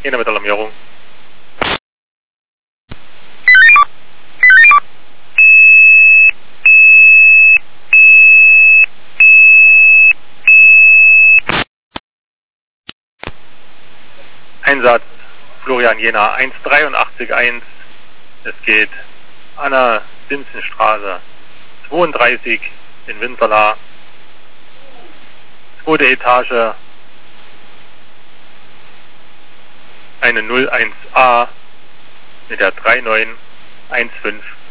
Jena mit Alarmierung. Einsatz Florian Jena 183.1. Es geht Anna-Simpson-Straße 32 in Winterla. Zweite Etage. Eine 01A mit der 3915.